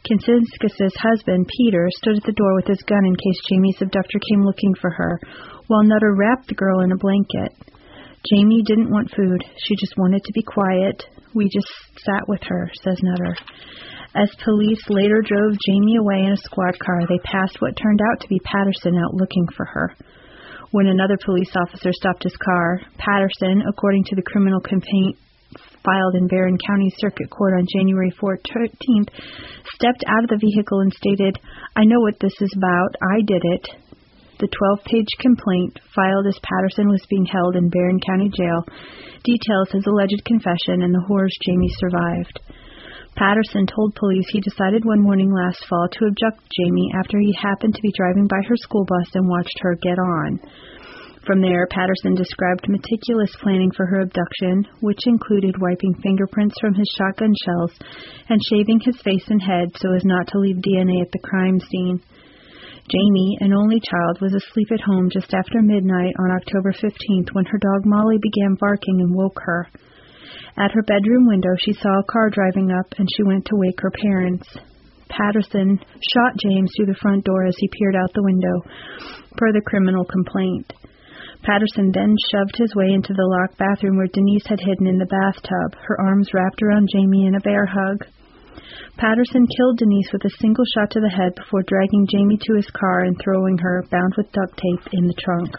Kinsiskis' husband, Peter, stood at the door with his gun in case Jamie's abductor came looking for her, while Nutter wrapped the girl in a blanket. Jamie didn't want food. She just wanted to be quiet. We just sat with her, says Nutter. As police later drove Jamie away in a squad car, they passed what turned out to be Patterson out looking for her. When another police officer stopped his car, Patterson, according to the criminal complaint filed in Barron County Circuit Court on January 14th, stepped out of the vehicle and stated, "I know what this is about. I did it." The 12-page complaint, filed as Patterson was being held in Barron County Jail, details his alleged confession and the horrors Jamie survived. Patterson told police he decided one morning last fall to abduct Jamie after he happened to be driving by her school bus and watched her get on. From there, Patterson described meticulous planning for her abduction, which included wiping fingerprints from his shotgun shells and shaving his face and head so as not to leave DNA at the crime scene. Jamie, an only child, was asleep at home just after midnight on October 15th when her dog Molly began barking and woke her. At her bedroom window, she saw a car driving up, and she went to wake her parents. Patterson shot James through the front door as he peered out the window, per the criminal complaint. Patterson then shoved his way into the locked bathroom where Denise had hidden in the bathtub, her arms wrapped around Jamie in a bear hug. Patterson killed Denise with a single shot to the head before dragging Jamie to his car and throwing her, bound with duct tape, in the trunk.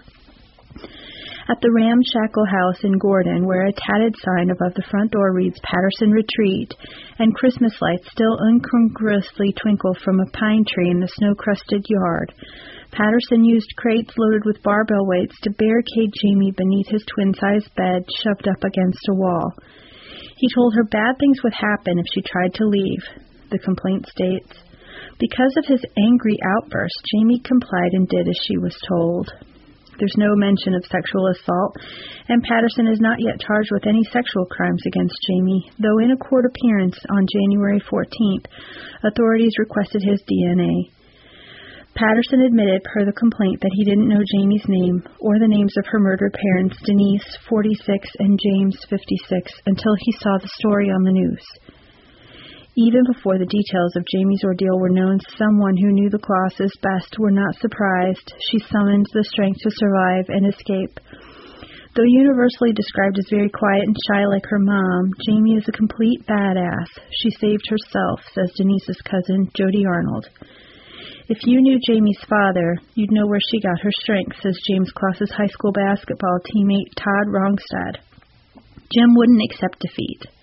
At the ramshackle house in Gordon, where a tatted sign above the front door reads Patterson Retreat, and Christmas lights still incongruously twinkle from a pine tree in the snow-crusted yard, Patterson used crates loaded with barbell weights to barricade Jamie beneath his twin-sized bed shoved up against a wall. He told her bad things would happen if she tried to leave, the complaint states. Because of his angry outburst, Jamie complied and did as she was told. There's no mention of sexual assault, and Patterson is not yet charged with any sexual crimes against Jamie, though in a court appearance on January 14th, authorities requested his DNA. Patterson admitted, per the complaint, that he didn't know Jamie's name or the names of her murdered parents, Denise, 46, and James, 56, until he saw the story on the news. Even before the details of Jamie's ordeal were known, someone who knew the Clauses best were not surprised. She summoned the strength to survive and escape. Though universally described as very quiet and shy like her mom, Jamie is a complete badass. She saved herself, says Denise's cousin, Jody Arnold. If you knew Jamie's father, you'd know where she got her strength, says James Claus's high school basketball teammate Todd Rongstad. Jim wouldn't accept defeat.